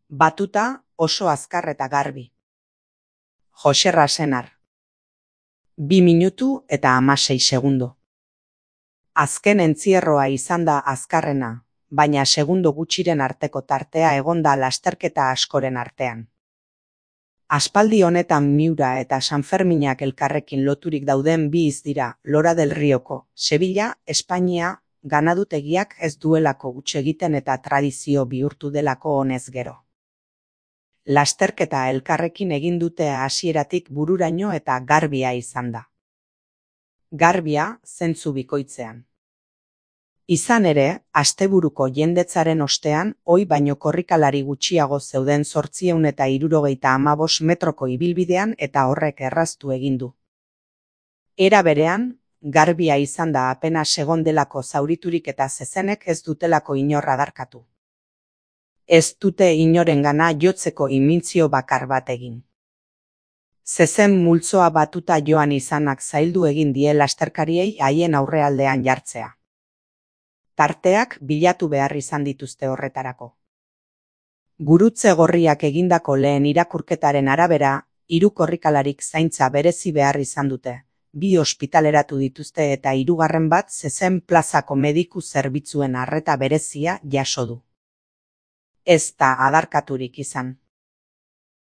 Batuta oso azkar eta garbi. Joserra Senar. 2 minutu eta 16 segundo. Azken entzierroa izan da azkarrena, baina segundo gutxiren arteko tartea egonda lasterketa askoren artean. Aspaldi honetan Miura eta Sanferminak elkarrekin loturik dauden bi dira Lora del Rioko, Sevilla, Espainia, ganadutegiak ez duelako huts egiten eta tradizio bihurtu delako honez gero. Lasterketa elkarrekin egin dute hasieratik bururaino eta garbia izan da. Garbia zentzu bikoitzean. Izan ere, asteburuko jendetzaren ostean, ohi baino korrikalari gutxiago zeuden 875 metroko ibilbidean eta horrek erraztu egin du. Era berean, garbia izan da apenas egon delako zauriturik eta zezenek ez dutelako inor adarkatu. Ez dute inorengana jotzeko imintzio bakar bat egin. Zezen multzoa batuta joan izanak zaildu egin die lasterkariei haien aurrealdean jartzea. Tarteak bilatu behar izan dituzte horretarako. Gurutze gorriak egindako lehen irakurketaren arabera, 3 korrikalarik zaintza berezi behar izan dute, 2 ospitaleratu dituzte eta 3. bat zezen plazako mediku zerbitzuen arreta berezia jaso du. Ez da adarkaturik izan.